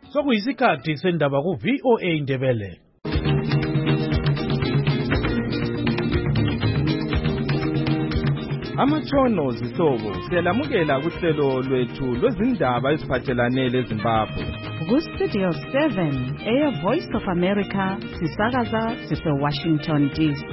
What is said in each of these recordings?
Sokuyisikhathi sendaba ku VOA Ndebele. Amatshono zihlobo siyalamukela kuhlelo lwethu lwezindaba eziphathelane leZimbabwe. Ku-Studio 7 Air Voice of America sisakaza sise-Washington DC.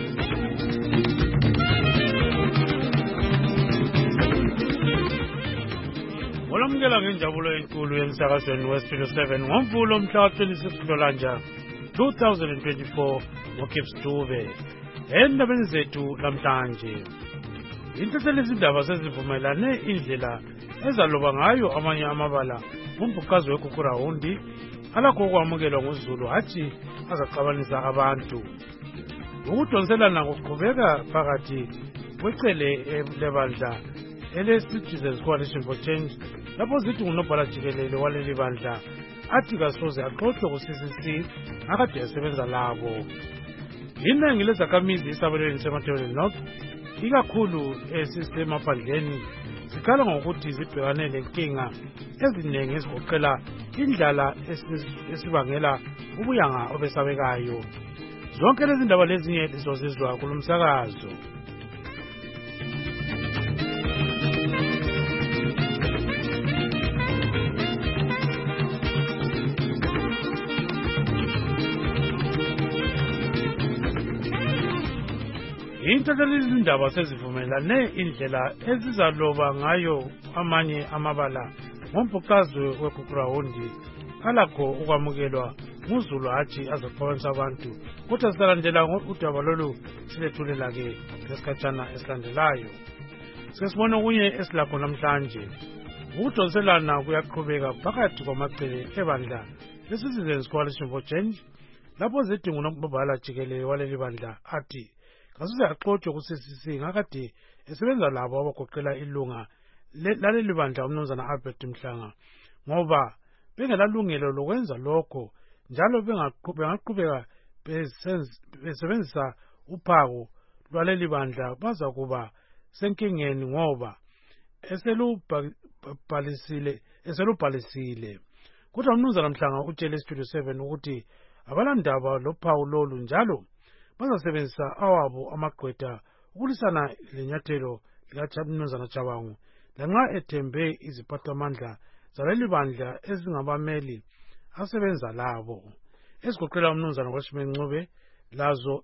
Olamukela ngenjabulo enkulu emsakazweni we-Studio 7 ngoMvulo mhla 26 Nhlolanja 2024 ngoKips Dube. Endabeni zethu namhlanje intethelelo izindaba sezivumelane indlela ezaloba ngayo amanye amabala umbhuqazi weGugurawundi alakho ukwamukelwa nguZulu hathi azaxabanisa abantu. Ukudonselana kuqhubeka phakathi kwecele lebandla ele-Citizens Coalition for Change lapho zithi unobhala jikelele waleli bandla athi kasoze axoxwe ku-CCC akade esebenza labo. Iningi lezakhamizi esabelweni seMatabele North ikakhulu esisemaphandleni zikhala ngokuthi zibhekane lenkinga eziningi ezigoqela indlala esibangela ubuyanga obesabekayo. Zonke lezi ndaba lezinye lizozizwa kulo msakazo. Intethelelo izindaba sezivumelane indlela ezizaloba ngayo amanye amabala ngombhuqazi weGugurawundi alakho ukwamukelwa nguZulu hathi azaxabanisa abantu. Kodwa sizalandela udaba lolu silethulela-ke ngesikhatshana esilandelayo. Sesibona okunye esilakho namhlanje. Ukudonselana kuyaqhubeka phakathi kwamacele ebandla le-Citizens Coalition for Change lapho zidinga unobhala jikelele waleli bandla athi kasoze axoxwe ku-CCC ngakade esebenza labo abagoqela ilunga laleli bandla umnumzana Albert Mhlanga ngoba bengelalungelo lokwenza lokho njalo bengaqhubeka besebenzisa uphako lwaleli bandla baza kuba senkingeni ngoba eselubhalisile. Kodwa umnumzana Mhlanga utshele iStudio 7 ukuthi abalandaba lophawu lolu njalo bazasebenzisa awabo amagqwetha ukulisana lenyathelo likaMnumzana Chabangu lanxa ethembe iziphathamandla zaleli bandla ezingabameli asebenza labo ezigoqela umnumzana Washington Ncube lazo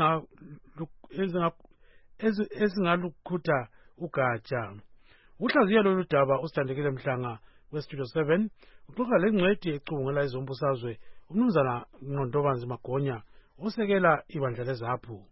ezingalukhutha ugatsha. Uhlaziya lolu daba usithandekile Mhlanga weStudio 7 uxoxa lengcwethi ecubungela izombusazwe umnumzana Nqondobanzi Magonya usekela ibandla leZAPHU.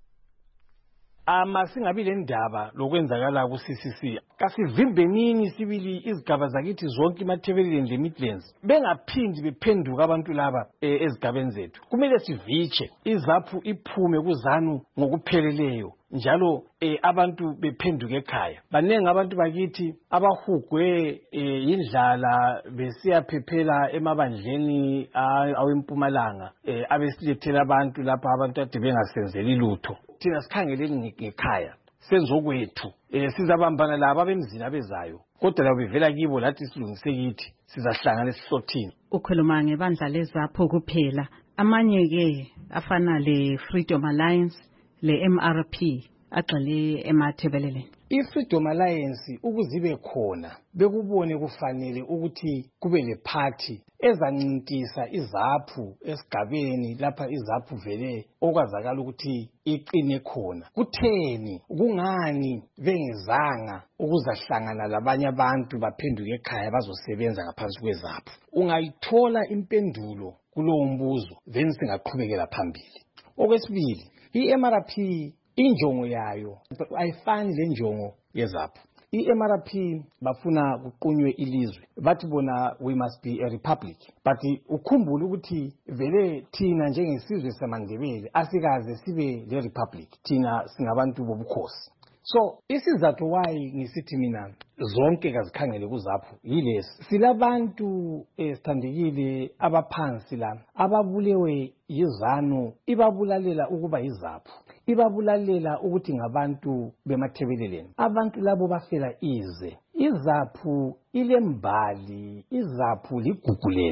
Singabi le ndaba lokwenzakala ku-CCC kasivimbenini sibili izigaba zakithi zonke iMatabeleland leMidlands bengaphindi bephenduka abantu laba ezigabeni zethu. Kumele sivitshe iZAPHU iphume kuZANU ngokupheleleyo njalo abantu bephenduka ekhaya. Banengi abantu bakithi abahugwe indlala besiyaphephela emabandleni awempumalanga abesilethela abantu lapha abantu ade bengasenzeli lutho. Thina sikhangeleni ngekhaya senzokwethu sizabambana laba bemzini abezayo kodwa labo bevela kibo lathi silungise kithi sizahlangana esihlothini. Ukhuluma ngebandla leZAPHU kuphela, amanye-ke afana le-Freedom Alliance le-MRP agxile eMatabeleland. I-Freedom Alliance ukuzibe khona bekubone kufanele ukuthi kube lephathi ezancintisa iZAPHU esigabeni lapha iZAPHU vele okwazakala ukuthi iqine khona. Kutheni kungani bengezanga ukuzahlangana labanye abantu baphenduke ekhaya bazosebenza ngaphansi kweZAPHU? Ungayithola impendulo kulowo mbuzo then singaqhubekela phambili. Okwesibili, i-MRP injongo yayo ayifani le njongo yeZAPHU. I-MRP bafuna kuqunywe ilizwe, bathi bona we must be a republic, but ukhumbule ukuthi vele thina njengesizwe samaNdebele asikaze sibe le republic, thina singabantu bobukhosi. So isizathu why ngisithi mina zonke kazikhangele kuZAPHU yilesi, silabantu esithandekile abaphansi la ababulewe yiZANU ibabulalela ukuba yiZAPHU, ibabulalela ukuthi ngabantu beMatabeleland. Abantu labo bafela ize. iZAPHU ilembali, iZAPHU ligugu lethu.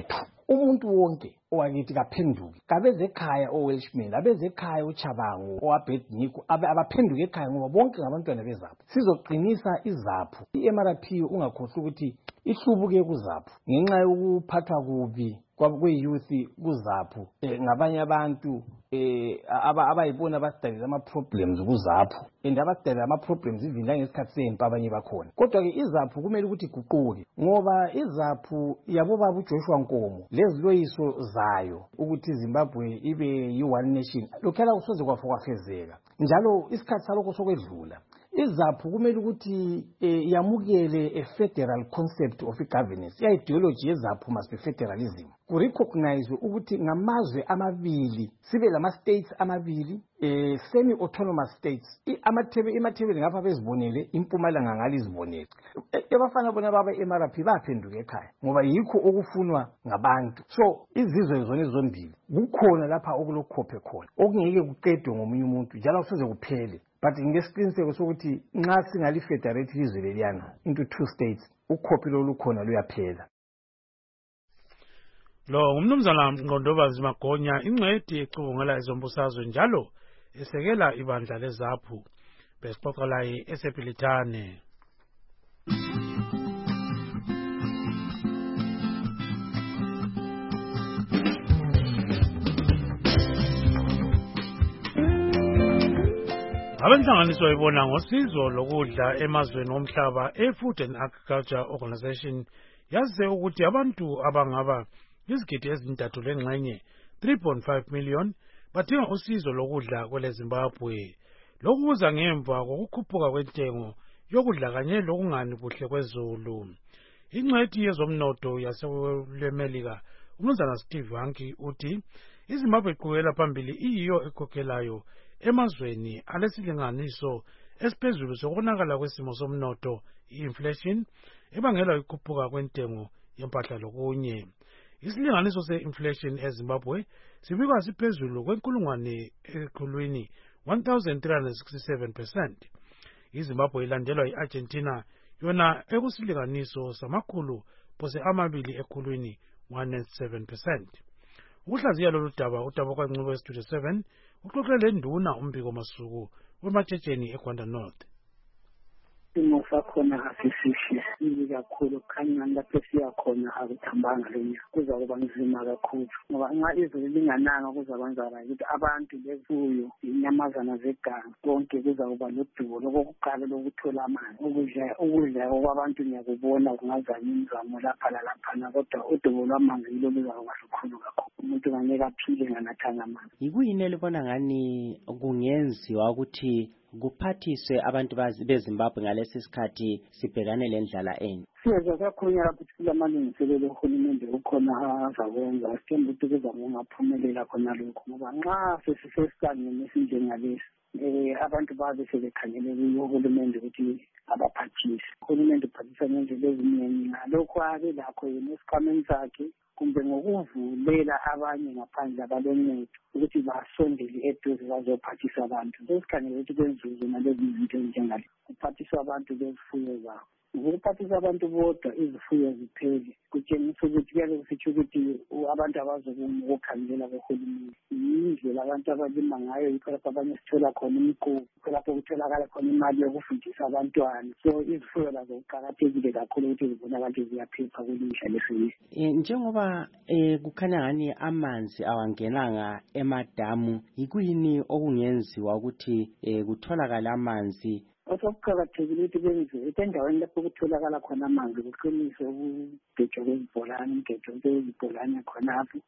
umuntu wonke owakithi kaphenduke, kabezekhaya oWelshman, abezekhaya uChabango, oAbednego, abaphenduke ekhaya ngoba bonke ngabantwana beZAPHU. Sizoqinisa iZAPHU. iMRP ungakhohlwa ukuthi ihlubuke kuZAPHU ngenxa yokuphathwa kubi kwe-youth kuZAPHU ngabanye abantu abayibona abasidalela ama-problems kuZAPHU and abasidalela ama-problems even langesikhathi sempi abanye bakhona. Kodwa-ke iZAPHU kumele ukuthi iguquke ngoba iZAPHU yabobaba uJoshua Nkomo leziloyiso zayo ukuthi iZimbabwe ibe yi-one nation lokhuyana kusoze kwafezeka njalo isikhathi salokho sokwedlula. iZAPHU kumele ukuthi yamukele a federal concept of governance. Ideology yeZAPHU must be federalism. Kurecognize ukuthi ngamazwe amabili sibe lama-states amabili semi-autonomous states. Emathebeni ngapha bezibonele, impumalanga ngale izibonele. Abafana bona baba eMRP baphenduka ekhaya ngoba yikho okufunwa ngabantu. So izizwe zona ezombili kukhona lapha okulokhophe khona okungeke kuqedwe ngomunye umuntu njalo kusoze kuphele. But ngesiqiniseko sokuthi nxa singalifederate ilizwe leliyana into 2 states ukhophi lolukhona luyaphela. Lo ngumnumzana Nqondobazi Magonya, ingcwethi ecubungela ezombusazwe njalo esekela ibandla leZAPHU. Besixoxa laye esePhilithane. Abenhlanganiso ibona ngosizo lokudla emazweni omhlaba eFood and Agriculture Organization yaze ukuthi abantu abangaba izigidi ezintathu lengxenye 3.5 million badinga usizo lokudla kwele Zimbabwe. Lokhu kuza ngemva kokukhuphuka kwentengo yokudla kanye lokungani kuhle kwezulu. Ingcwethi yezomnotho yaseMelika uMnumzana Steve Hanke uthi iZimbabwe iqhubekela phambili iyiyo ekhokhelayo emazweni alesilinganiso esiphezulu sokonakala kwesimo somnotho i-inflation ebangelwa ikhuphuka kwentengo yempahla lokunye. Isilinganiso se-inflation eZimbabwe sibikwa siphezulu kwenkulungwane ekhulwini 1367%. iZimbabwe ilandelwa i-Argentina yona ekusilinganiso samakhulu phose amabili ekhulwini 107%. Ukuhlaziya lolu daba udaba kwaNcube Studio 7 uxoxele nduna umbiko masuku wematshetsheni eGwanda North. Isimo sakhona asisihle sibi kakhulu kukhanya lapho siyakhona akuthambanga lenya kuzakuba nzima kakhulu ngoba nxa izulu lingananga kuzabanzala ukuthi abantu befuyo inyamazana zeganga konke kuzakuba lodubo lokuqala lokuthola amanzi ukudla okwabantu ngiyakubona kungazama imizamo lapha lalaphana kodwa udubo lwamanzi yilo luzakuba lukhulu kakhulu umuntu ngeke aphile nganathanga amanzi. Yikuyini elibona ngani kungenziwa ukuthi kuphathiswe abantu beZimbabwe ngalesi sikhathi sibhekane lendlala enye? Siyeza kakhulunya lapho silamalungiselelo uhulumende ukhona azakwenza sithemba ukuthi kuzakungaphumelela khona lokho ngoba nxa sesisesisangeni esinjengalesi abantu babe sebekhangele kuyo uhulumende ukuthi abaphathise. Uhulumende uphathisa ngendlela eziningi ngalokho abe lakho yena esikhwameni sakhe kumbe ngokuvulela abanye ngaphandle abaloncedo ukuthi basondele eduze bazophathisa abantu. Sesikhangele ukuthi kwenzuzo nalezi zinto ezinjengale kuphathiswa abantu bezifuyo zabo. Ukuphathisa abantu bodwa izifuyo ziphele kutshengisa ukuthi kuyabe kusitsho ukuthi abantu abazokukhangelela kohulumende yindlela abantu abalima ngayo yikho lapho abanye sithola khona imikubo yikho lapho kutholakala khona imali yokufundisa abantwana. So izifuyo lazo kuqakathekile kakhulu ukuthi zibonakale ziyaphepha kulihla lesizwe. Njengoba kukhanya ngani amanzi awangenanga emadamu yikuyini okungenziwa ukuthi kutholakala amanzi? Osokuqakathekile ukuthi kwenziwe endaweni lapho kutholakala khona amanzi kuqiniswe ukugejwa kwezibholane umgejo kwezibholane khonapho.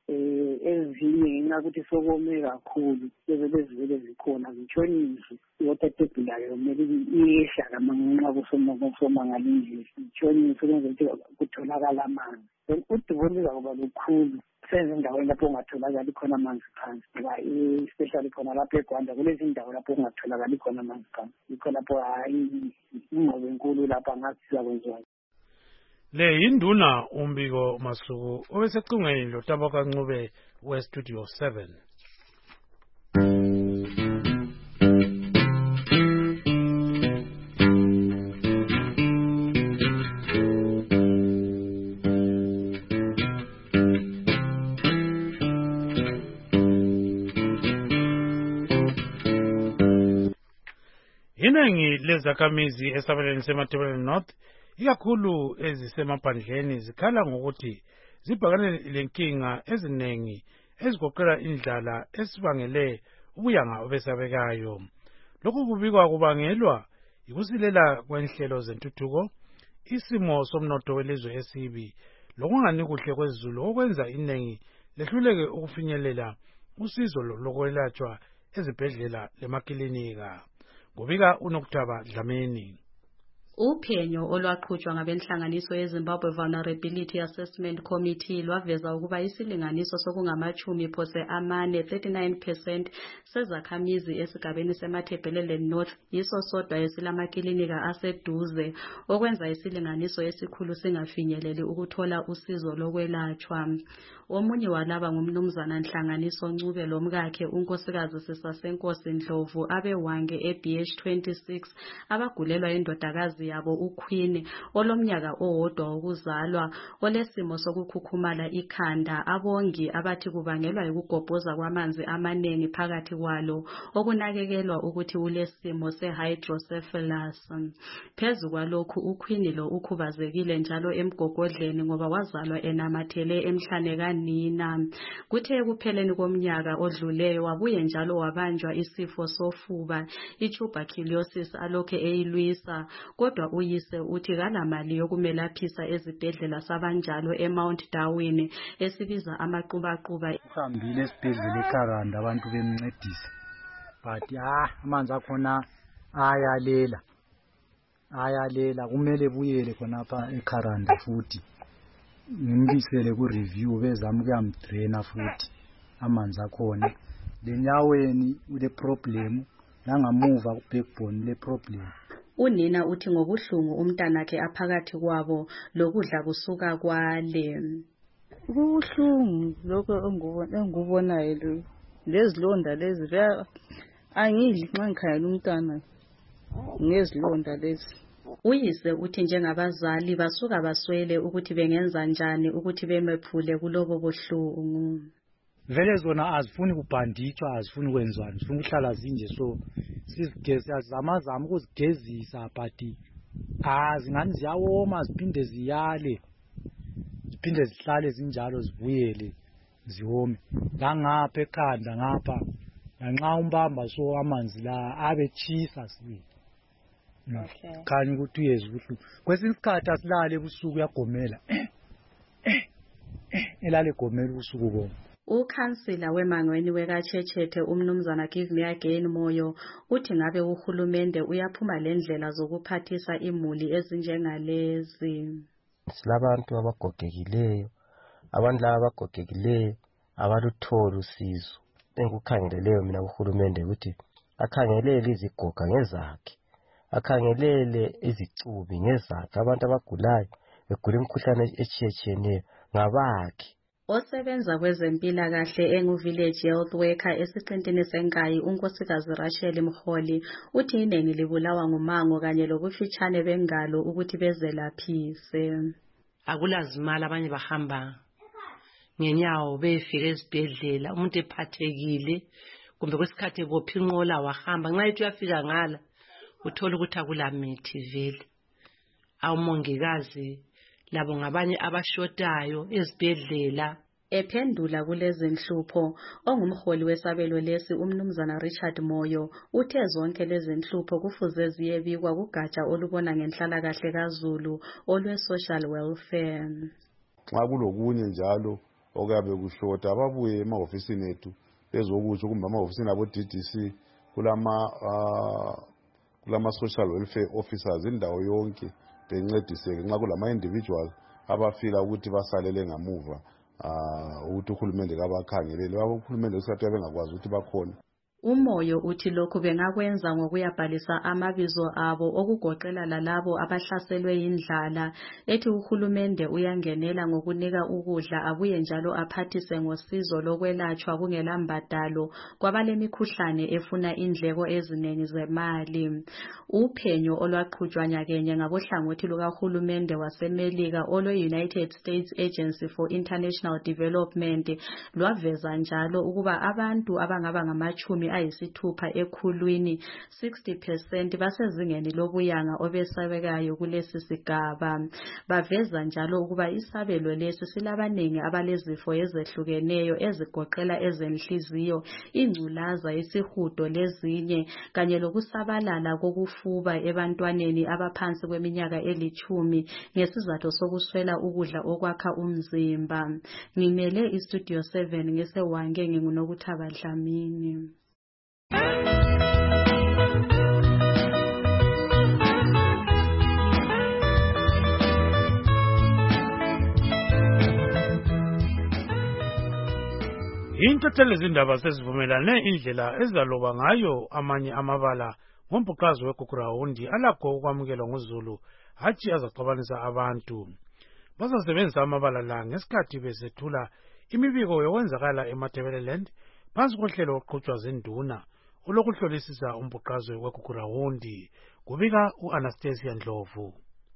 Ezinye ngenxa yokuthi sokome kakhulu bezivele zikhona zitshoniswe iwater table layo kumele iyehla ngenxa kusoma ngalindlela zitshoniswe ukwenzela ukuthi kutholakala amanzi. Then udubo luzakuba lukhulu senze endaweni lapho ungatholakali khona amanzi phansi ngoba especially khona lapho eGwanda kulezi ndawo lapho ungatholakali khona amanzi phansi yikho lapho ingqobo enkulu lapha ngathi sizakwenziwa. Le yinduna umbiko masuku obesecingweni lotaba kaNcube weStudio 7. iningi lezakhamizi esabelweni seMatabeleland North ikakhulu ezisemaphandleni zikhala ngokuthi zibhekane lenkinga eziningi ezigoqela indlala esibangele ubuyanga obesabekayo. Lokhu kubikwa kubangelwa yikusilela kwenhlelo zentuthuko, isimo somnotho welizwe esibi, lokungani kuhle kwezulu okwenza iningi lehluleke ukufinyelela usizo lokwelatshwa ezibhedlela lemakilinika. Kubika uNokuthaba Dlamini. Uphenyo olwaqhutshwa ngabenhlanganiso yeZimbabwe Vulnerability Assessment Committee lwaveza ukuba isilinganiso sokungama-40% 39% sezakhamizi esigabeni seMatabeleland North yiso sodwa esilamakilinika aseduze, okwenza isilinganiso esikhulu singafinyeleli ukuthola usizo lokwelatshwa. Omunye walaba ngumnumzana Nhlanganiso Ncube lomkakhe unkosikazi Sisasenkosi Ndlovu abewange eBH 26 abagulelwa indodakazi yabo uQueen olomnyaka owodwa wokuzalwa olesimo sokukhukhumala ikhanda, abongi abathi kubangelwa yikugobhoza kwamanzi amanengi phakathi kwalo okunakekelwa ukuthi ulesimo sehydrocephalus. Phezu kwalokhu uQueen lo ukhubazekile njalo emgogodleni ngoba wazalwa enamathele emhlane kanina. Kuthe ekupheleni komnyaka odluleyo wabuye njalo wabanjwa isifo sofuba i-tuberculosis alokhe eyilwisa, kodwa uyise uthi kalamali yokumelaphisa ezibhedlela sabanjalo eMount Darwin esibiza amaqhubaquba. Uhambile esibhedlela eKaranda abantu bemncedisa, but amanzi akhona ayalela kumele buyele khonapha eKaranda futhi ngimbisele ku-review bezama ukuyamdraina futhi amanzi akhona. Lenyaweni ule problem, nangamuva ku-backbone le problem. Unina uthi ngobuhlungu umntanakhe aphakathi kwabo lokudla kusuka kwale. Kubuhlungu lokho engubonayo lezilonda lezi angidli nxa ngikhangela umntana ngezilonda lezi. Uyise uthi njengabazali basuka baswele ukuthi bengenza njani ukuthi bemephule kulobo buhlungu. Vele zona azifuni kubhanditshwa, azifuni kwenzwani, zifuna ukuhlala zinje, so sizama ukuzigezisa, but zingani ziyawoma ziphinde ziyale, ziphinde zihlale zinjalo zibuyele ziwome. Ngangapha ekhanda ngapha lanxa umbamba so amanzi la abetshisa siwe. Khanya ukuthi uyezwa ubuhlungu. Kwesinye isikhathi asilale ebusuku uyagomela. Elale egomela ubusuku bonke. Ukhansila wemangweni wekaChechethe umnumzana Give Me Again Moyo uthi ngabe uhulumende uyaphuma lendlela zokuphathisa imuli ezinjengalezi. Silabantu abagogekileyo, abantu laba abagogekileyo abaluthola usizo. Engikukhangeleleyo mina uhulumende ukuthi akhangelele izigoga ngezakhe, akhangelele izicubi ngezakhe, abantu abagulayo begula imikhuhlane etshiyetshiyeneyo ngabakhe. Osebenza kwezempilakahle engu-village health worker esiqintini senkayi unkosikazi Rachel Mkholi uthi iningi libulawa ngumango kanye lobufitshane bengalo ukuthi bezelaphise. Akulazimali, abanye bahamba ngenyawo befika esibhedlela, umuntu ephathekile kumbe kwesikhathi bopha inqola wahamba nxa ethi uyafika ngala uthola ukuthi akulamithi vele. Awumongikazi labo ngabanye abashotayo ezibhedlela. Ephendula kulezi nhlupho ongumholi wesabelo lesi umnumzana Richard Moyo uthe zonke lezi nhlupho kufuze ziyebikwa kugatsha olubona ngenhlalakahle kaZulu olwe-social welfare. Nxa kulokunye njalo okuyabe kushota ababuye emahofisini ethu bezokutsho kumbe amahofisini abo-DDC kulama social welfare officers indawo yonke bencediseke nxa kulama-individual abafila ukuthi basalele ngamuva ukuthi uhulumende kabakhangelele. Uhulumende kwesikhathi bengakwazi ukuthi bakhona. Umoyo uthi lokhu bengakwenza ngokuyabhalisa amabizo abo okugoqela lalabo abahlaselwe yindlala, ethi uhulumende uyangenela ngokunika ukudla abuye njalo aphathise ngosizo lokwelatshwa kungelambadalo kwabalemikhuhlane efuna indleko eziningi zemali. Uphenyo olwaqhutshwa nyakenye ngabohlangothi lukahulumende waseMelika olwe-United States Agency for International Development lwaveza njalo ukuba abantu abangaba ngamachumi ayisithupha ekhulwini 60% basezingeni lobuyanga obesabekayo kulesi sigaba. Baveza njalo ukuba isabelo lesi silabanengi abalezifo ezehlukeneyo ezigoqela ezenhliziyo, ingculaza, isihudo lezinye kanye lokusabalala kokufuba ebantwaneni abaphansi kweminyaka 10 ngesizathu sokuswela ukudla okwakha umzimba. Ngimele iStudio 7 ngesewange nginguNokuthaba Dlamini. Intatheli zindaba sezivumelane indlela ezaloba ngayo amanye amabala ngombhuqazi weGugurawundi alakho ukwamukelwa nguZulu hatshi azaxabanisa abantu. Bazasebenzisa amabala la ngesikhathi besethula imibiko yokwenzakala eMatabeleland phansi kohlelo oqhutshwa zinduna olokuhlolisisa umbhuqazi weGugurawundi. Kubika u-Anastasia Ndlovu.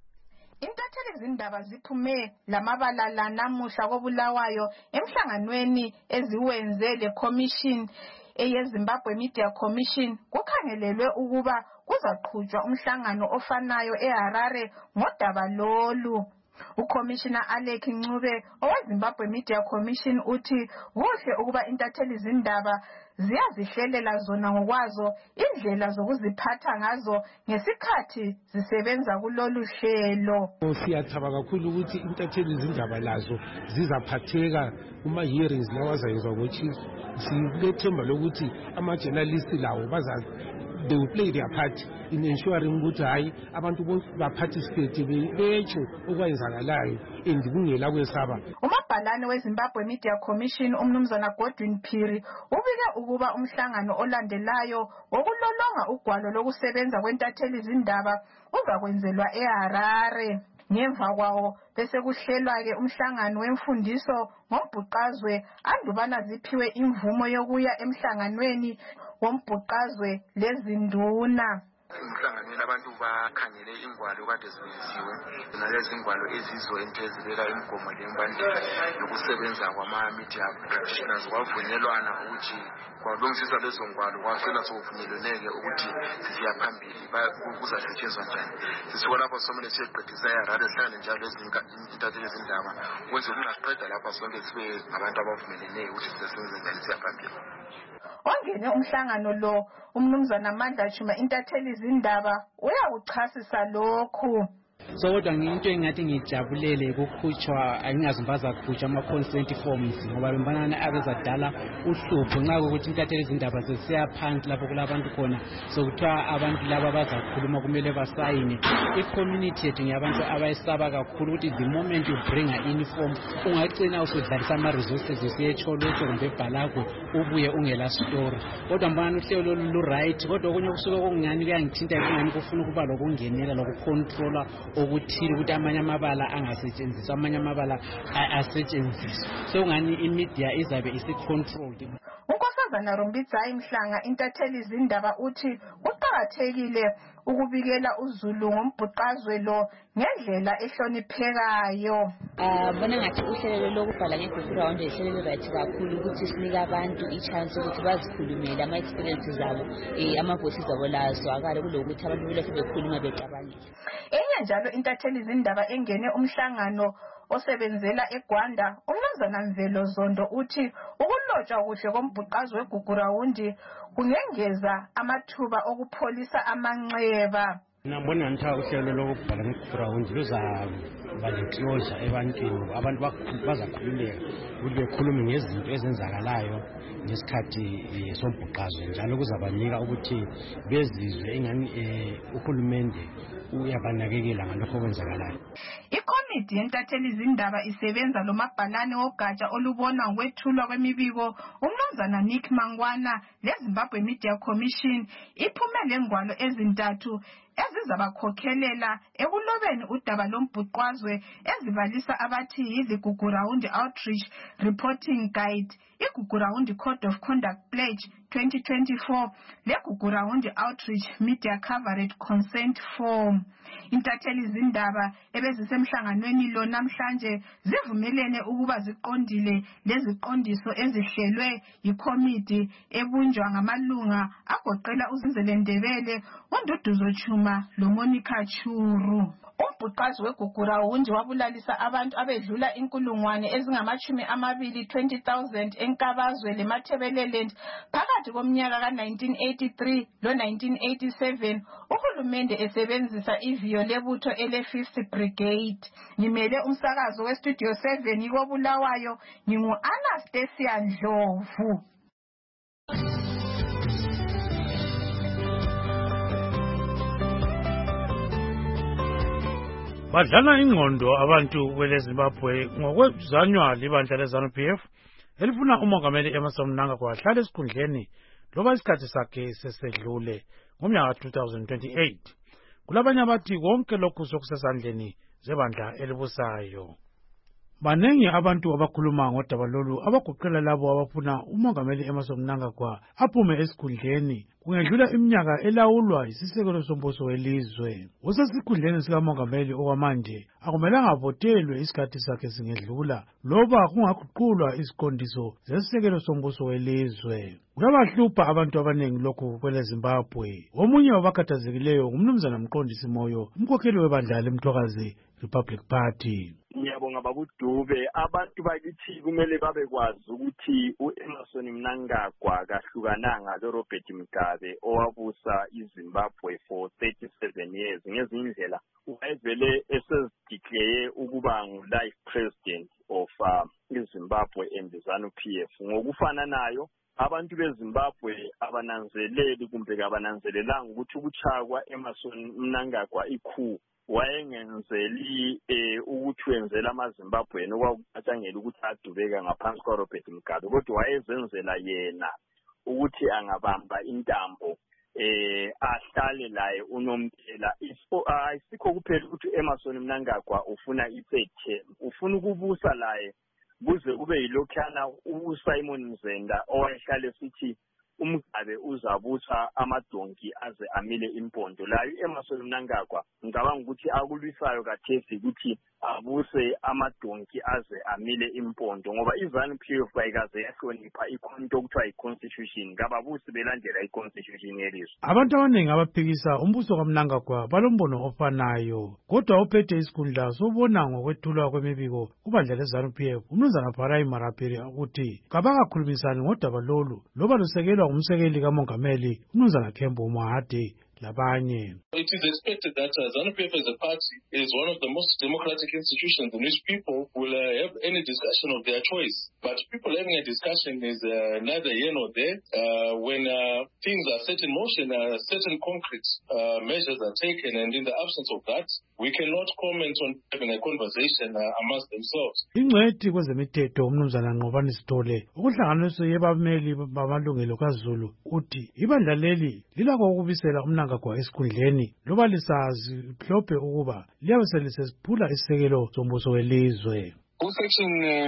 Intatheli zindaba ziphume lamabala la namuhla koBulawayo emhlanganweni eziwenze le commission eyeZimbabwe Media Commission. Kukhangelelwe ukuba kuzaqhutshwa umhlangano ofanayo eHarare ngodaba lolu. UCommissioner Alec Ncube oweZimbabwe Media Commission uthi kuhle ukuba intatheli zindaba ziyazihlelela zona ngokwazo indlela zokuziphatha ngazo ngesikhathi zisebenza kulolu hlelo. Siyathaba kakhulu ukuthi intatheli zindaba lazo zizaphatheka kuma hearings lawa azayizwa ngoChief. Silethemba lokuthi ama-journalists lawo they will play their part in ensuring ukuthi hayi abantu bonke ba-participate betsho okwenzakalayo and kungela kwesaba. Umabhalane weZimbabwe Media Commission umnumzana Godwin Phiri ubike ukuba umhlangano olandelayo wokulolonga ugwalo lokusebenza kwentatheli zindaba uzakwenzelwa eHarare. Ngemva kwawo bese kuhlelwa-ke umhlangano wemfundiso ngombhuqazwe andubana ziphiwe imvumo yokuya emhlanganweni wombhuqazwe lezinduna. Emhlanganweni abantu bakhangele ingwalo kade zilungisiwe nalezi ingwalo ezizo ezibeka imigomo lembandela yokusebenza kwama-media practitioners. Kwavunyelwana ukuthi kwalungisiswa lezo ngwalo kwasela sokuvunyelweneke ukuthi sisiya phambili kuzasetshenziswa njani. Sisuka lapho somele siyeqedisa eHarare sihlangane njalo intatheli zindaba kwenze kungaqeda lapha sonke sibe ngabantu abavumeleneyo ukuthi sisebenze njani siya phambili. Ongene umhlangano lo umnumzana Mandla Chuma intatheli zindaba uyawuchasisa lokhu. So kodwa into engathi ngijabulele ukukhutshwa angingazimbaza kukhutshwa ama-consent forms ngoba bembanana abezadala uhlupho nxa ukuthi intatheli zindaba sesiya phansi lapho kulabantu khona sokuthiwa abantu laba bazakhuluma kumele basayine. I-community yethu ngiyabantu abayisaba kakhulu ukuthi the moment you bring a uniform ungagcina usudlalisa ama-resources usiyetsholotsho kumbe ebhalagwe ubuye ungela story. Kodwa mbana uhlelo lolu right kodwa okunye kusuke kungani kuyangithinta kungani kufuna ukuba lokungenela lokucontrola okuthile ukuthi amanye amabala angasetshenziswa amanye amabala asetshenziswa. So ngani imedia izabe isi-controlled. uNkosazana Rombidzayi Mhlanga intatheli zindaba uthi kuqakathekile ukubikela uZulu ngombhuqazwe lo ngendlela ehloniphekayo. Bona ngathi uhlelo lokubhala ngeGugurawundi ihlelo right kakhulu ukuthi sinika abantu i-chance ukuthi bazikhulumele ama-experiences abo ama-voices abo lazwakale kulokuthi abantu belokhu bekhuluma becabangile. Enye njalo intatheli zindaba engene umhlangano osebenzela eGwanda umnumzana Mvelo Zondo uthi ukulotshwa kuhle kombhuqazwe weGugurawundi kungengeza amathuba okupholisa amanxeba. Nambona ngithi uhlelo lokubhala ngeGugurawundi luzaba le-closure ebantwini abantu bazakhululeka ukuthi bekhulume ngezinto ezenzakalayo ngesikhathi sombhuqazwe njalo kuzabanika ukuthi bezizwe engani uhulumende uyabanakekela ngalokho okwenzakalayo. Ikomiti yentatheli zindaba isebenza lomabhalane wogatsha olubona ngokwethulwa kwemibiko umnumzana Nick Mangwana leZimbabwe Media Commission iphume lengwalo ezintathu ezizabakhokhelela ekulobeni udaba lombhuqazwe ezibalisa abathi yiGugurawundi Outreach Reporting Guide, iGugurawundi Code of Conduct Pledge 2024 leGugurawundi Outreach Media Coverage Consent Form. Intatheli zindaba ebezisemhlanganweni lo namhlanje zivumelene ukuba ziqondile leziqondiso ezihlelwe yikomiti ebunjwa ngamalunga agoqela uZinzele Ndebele, uNduduzo Chuma loMonica Churu. Umbhuqazi weGugurawundi wabulalisa abantu abedlula 20,000 eNkabazwe leMathebeleland phakathi komnyaka ka-1983 lo-1987 uhulumende esebenzisa iviyo lebutho ele-5th Brigade. Ngimele umsakazo weStudio 7 koBulawayo, ngingu-Anastasia Ndlovu. Badlala ingqondo abantu kweleZimbabwe ngokwezanywa libandla leZANU-PF elifuna umongameli Emmerson Mnangagwa ahlale esikhundleni loba isikhathi sakhe sesedlule ngomnyaka 2028. Kulabanye abathi konke lokhu sokusesandleni zebandla elibusayo. Banengi abantu abakhuluma ngodaba lolu abagoqela labo abafuna umongameli Emmerson Mnangagwa aphume esikhundleni kungedlula iminyaka elawulwa isisekelo sombuso welizwe. Usesikhundleni sikamongameli okwamanje akumelanga avotelwe isikhathi sakhe singedlula loba kungaguqulwa iziqondiso zesisekelo sombuso welizwe. Kuyabahlupha abantu abanengi lokhu kweleZimbabwe. Omunye wabakhathazekileyo ngumnumzana Mqondisi Moyo, umkhokheli webandla leMthwakazi Republic Party. Ngiyabonga babuDube, abantu bakithi kumele babekwazi ukuthi uEmmerson Mnangagwa kahlukananga loRobert Mugabe owabusa iZimbabwe for 37 years. Ngezinye indlela wayevele esezideclare ukuba ngu-life president of iZimbabwe and the ZANU-PF. Ngokufana nayo abantu beZimbabwe abananzeleli kumbe kabananzelelanga ukuthi ukutshaya kwa-Emmerson Mnangagwa ikhu wayengenzeli ukuthi wenzela amaZimbabweni okwakutshangela ukuthi adubeka ngaphansi kwaRobert Mugabe, kodwa wayezenzela yena ukuthi angabamba intambo ahlale laye unomphela. Ayisikho kuphela ukuthi Emmerson Mnangagwa ufuna i-third term, ufuna ukubusa laye kuze kube yilokhana uSimon Mzenda owayehlale sithi uMgabe uzabusa amadonki aze amile impondo. Layo Emmerson Mnangagwa ngicabanga ukuthi akulwisayo kathesi ukuthi abuse amadonki aze amile impondo, ngoba iZANU-PF bayikaze yahlonipha ikhonto okuthiwa i-constitution, kababusi belandela i-constitution yelizwe. Abantu abaningi abaphikisa umbuso kaMnangagwa balombono ofanayo, kodwa ophethe isikhundla sobona ngokwethulwa kwemibiko kubandla leZANU-PF uMnumzana Bharai Marapiri ukuthi kabakakhulumisani ngodaba lolu loba lusekelwa ngumsekeli kamongameli uMnumzana Kembo Mahade labanye. It is expected that ZANU-PF as a party is one of the most democratic institutions in which people will have any discussion of their choice. But people having a discussion is neither here nor there. When things are set in motion, certain concrete measures are taken, and in the absence of that, we cannot comment on having a conversation amongst themselves. Ingcwethi kwezemithetho uMnumzana Nqobani Sithole ukuhlanganiso yebameli bamalungelo kaZulu uthi ibandla leli lilakho ukubisela uMnangagwa esikhundleni loba lisazi mhlophe ukuba liyabe selisesiphula isisekelo sombuso welizwe. Section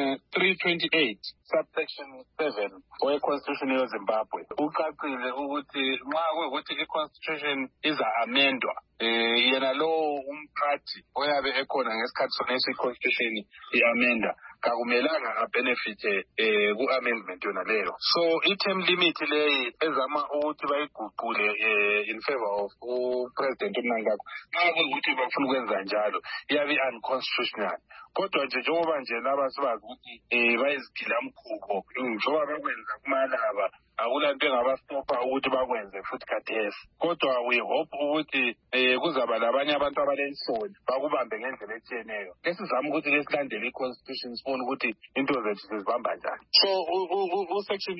328 subsection 7 we-Constitution yeZimbabwe ucacile ukuthi nxa kuyikuthi i-Constitution iza-amendwa yena lowo umphathi oyabe ekhona ngesikhathi sonesi i-Constitution i-amenda kakumelanga abenefite ku-amendment yona leyo. So i-term limit leyi ezama ukuthi bayiguqule in favor of uPresident uMnangagwa nxa kuyikuthi bafuna ukwenza njalo iyabe unconstitutional. Kodwa nje njengoba nje laba sibazi ukuthi bayiziphilamkhubo njengoba bakwenza kumalaba akulanto engabastopha ukuthi bakwenze futhi khathesi. Kodwa we hope ukuthi kuzaba labanye abantu abalensoni bakubambe ngendlela etshiyeneyo. Esizama ukuthi lesilandele i-Constitution sibone ukuthi into zethu sizibamba njani. So u-section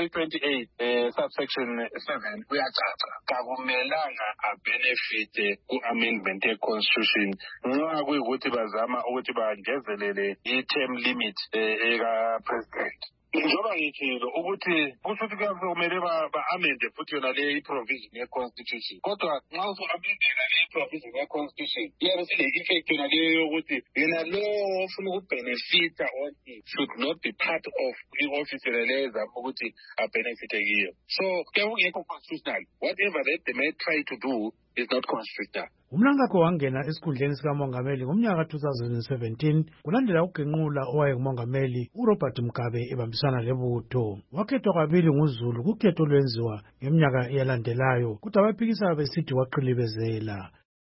328 subsection 7 uyacaca kakumelanga abenefite ku-amendment ye-Constitution nxa kuyikuthi bazama ukuthi bangezelele i-term limit eka-president. njengoba ngithilo ukuthi kusho ukuthi kumele ba-amende futhi yona le i-provision ye-constitution kodwa nxa usu-amendela le i-provision ye-constitution iyabe sile-effect yona leyo yokuthi yena lowo ofuna ukubhenefitha only should not be part of i-office leleyo ezama ukuthi abhenefithe kiyo. So kuyabe kungekho constitutional. Whatever that they may try to do is not constitutional. Umnankakho wangena esikhundleni sikamongameli ngomnyaka 2017 kulandela ukugenqula owayengumongameli uRobert Mugabe ebambisana lebutho. Wakhethwa kabili nguZulu kukhetho olwenziwa ngeminyaka eyalandelayo kodwa abaphikisa besithi waqilibezela.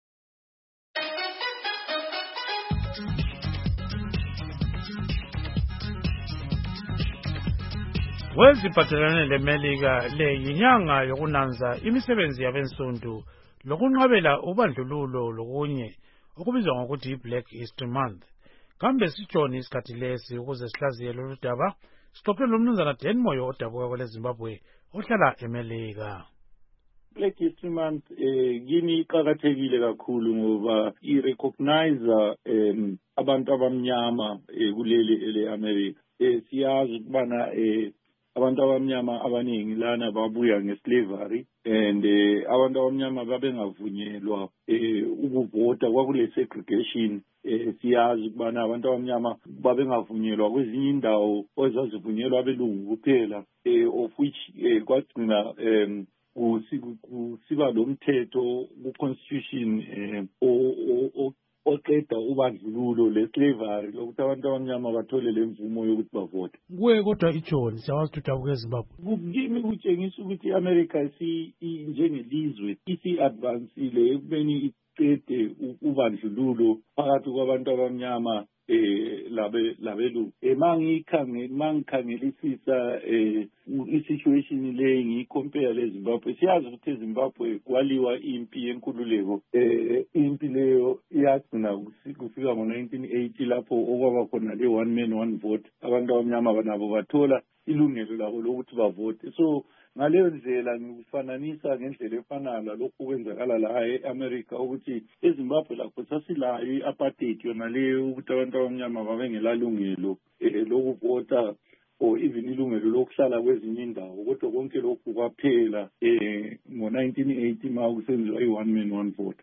Weziphathelane leMelika le yinyanga yokunanza imisebenzi yabensundu lokunqabela ubandlululo lokunye okubizwa ngokuthi i-Black History Month. Kambe sitshoni isikhathi lesi ukuze sihlaziye lolu daba? Sixoxe lomnumzana Dan Moyo odabuka kwele Zimbabwe ohlala eMelika. Black History Month kimi iqakathekile kakhulu ngoba irecognize abantu abamnyama kuleli ele-America. Siyazi ukubana abantu abamnyama abaningi lana babuya ngeslavery and abantu abamnyama babengavunyelwa ukuvota kwakule segregation. Siyazi ukubana abantu abamnyama babengavunyelwa kwezinye indawo ezazivunyelwa abelungu kuphela of which kwagcina kusiba lo mthetho ku-constitution oqeda ubandlululo le-slavery lokuthi abantu abamnyama bathole le mvumo yokuthi bavote. Kuye kodwa itshoni siyawazi ukuthi udabuka eZimbabwe. Kimi kutshengisa ukuthi i-America njengelizwe isi-advansile ekubeni iqede ubandlululo phakathi kwabantu abamnyama labelungu. Mangikhangelisisa i-situation le ngiyicompare leZimbabwe. Siyazi ukuthi eZimbabwe kwaliwa impi yenkululeko. Impi leyo iyagcina kufika ngo-1980 lapho okwaba khona le one man one vote. Abantu abamnyama nabo bathola ilungelo labo lokuthi bavote. So ngaleyo ndlela ngikufananisa ngendlela efanayo lalokhu kwenzakala la e-America ukuthi eZimbabwe lakho sasilayo i-apartheid yona leyo ukuthi abantu abamnyama babengelalungelo lokuvota or even ilungelo lokuhlala kwezinye indawo kodwa konke lokhu kwaphela ngo-1980 ma kusenziwa i-one man one vote.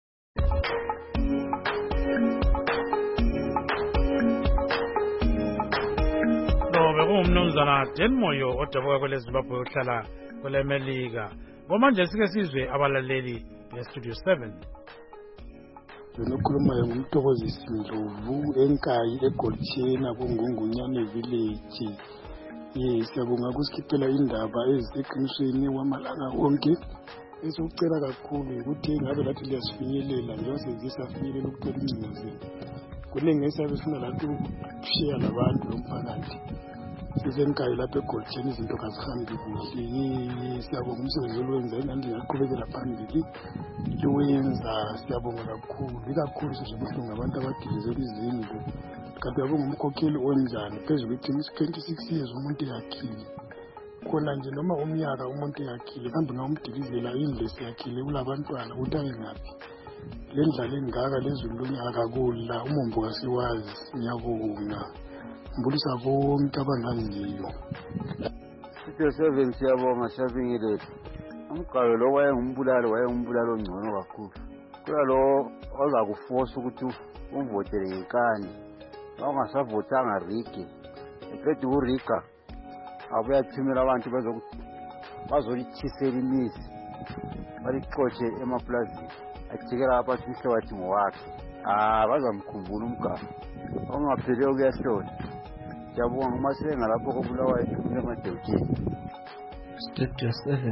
Umnumzana Dan Moyo odabuka kwele Zimbabwe ohlala kwele Melika. Ngomanje sike sizwe abalaleli beStudio 7. Ngikukhulumayo ngumthokozisi Ndlovu eNkayi eGolchena kuNgungunyane village. Siyabonga kusikhiphela indaba eziseqinisweni kwamalanga onke. Esikucela kakhulu ukuthi ngabe lathi liyasifinyelela njengoba sezisafinyelela ukuthola ingcindezelo. Kuningi esabe sifuna lathi ukushiya labantu lomphakathi. Sizenkayi lapha eGolchena izinto kazihambi kuhle. Siyabonga umsebenzi olwenza enandi yaqhubekela phambili iwenza. Siyabonga kakhulu ikakhulu sizobuhlungu abantu abadilizela izindlu. Kanti yabonga umkhokheli onjani phezulu ukuthi 26 years umuntu yakhile. Khona nje noma umnyaka umuntu yakhile kambe ngawumdilizela indlu esiyakhile kulabantwana ukuthi ayengaphi. Le ndlala engaka lezulu lonyaka kula umombo kasiwazi. Ngiyabonga mbulisa bonke abangaziyo. Studio 7 siyabonga siyabingelela. Umgalo lo wayengumbulalo ongcono kakhulu. Kula lo ozakuforce ukuthi umvotele ngenkani. Awungasavotanga rigi. Eqeda ukuriga abuya thumela abantu bazolithisela imizi. Balixotshe emaplazini. Ajikela abantu ihlabathi ngowakhe. Bazamkhumbula umgalo. Ongapheliyo kuyahlola. Siyabonga uMasenga lapho kobulawa emadewutsheni. Studio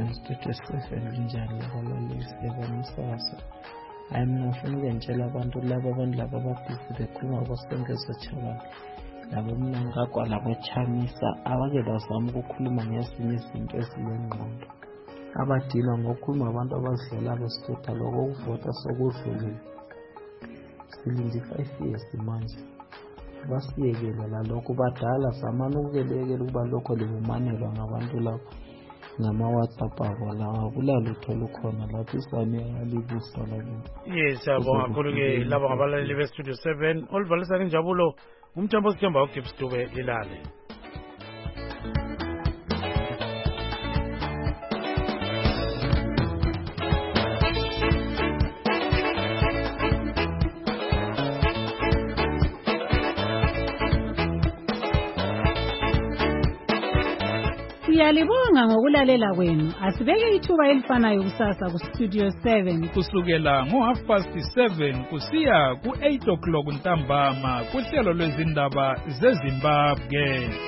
7 linjani labalaleli sebemsasa. Mina ngifuna ukutshela abantu laba ababhizi bekhuluma kwasengeza chabani. Labo mina ngakwana kwechamisa abake bazama ukukhuluma ngezinye izinto ezilengqondo. Abadila ngokukhuluma abantu abazidlela besithatha lokho ukuvota sokudlulile. Silindi 5 years manje. Basiyekela lalokho badala zamana ukukelekela ukuba lokho libumanelwa ngabantu labo ngama-WhatsApp abo lawa kulalutho lukhona lapho isami yalibusa labo. Yes, siyabonga kakhulu-ke laba ngabalaleli beStudio 7. Oliver Lesani Njabulo umthambo osithemba uDipstube lilale. Siyalibonga ngokulalela kwenu. Asibeke ithuba elifanayo kusasa ku Studio 7 kusukela ngo7:30 kusiya ku8 o'clock ntambama kuhlelo lwezindaba zeZimbabwe.